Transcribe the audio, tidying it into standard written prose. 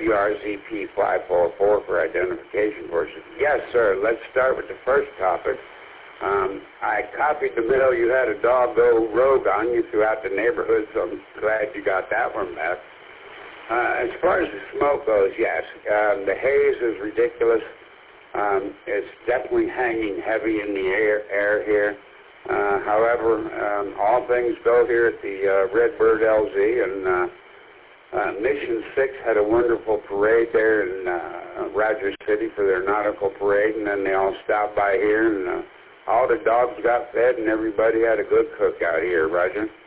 WRZP-544 for identification purposes. Yes, sir. Let's start with the first topic. I copied the mail you had a dog go rogue on you throughout the neighborhood, so I'm glad you got that one back. As far as the smoke goes, yes. The haze is ridiculous. It's definitely hanging heavy in the air here. However, all things go here at the Redbird LZ, and Mission 6 had a wonderful parade there in Rogers City for their nautical parade, and then they all stopped by here, and all the dogs got fed, and everybody had a good cookout here, Roger.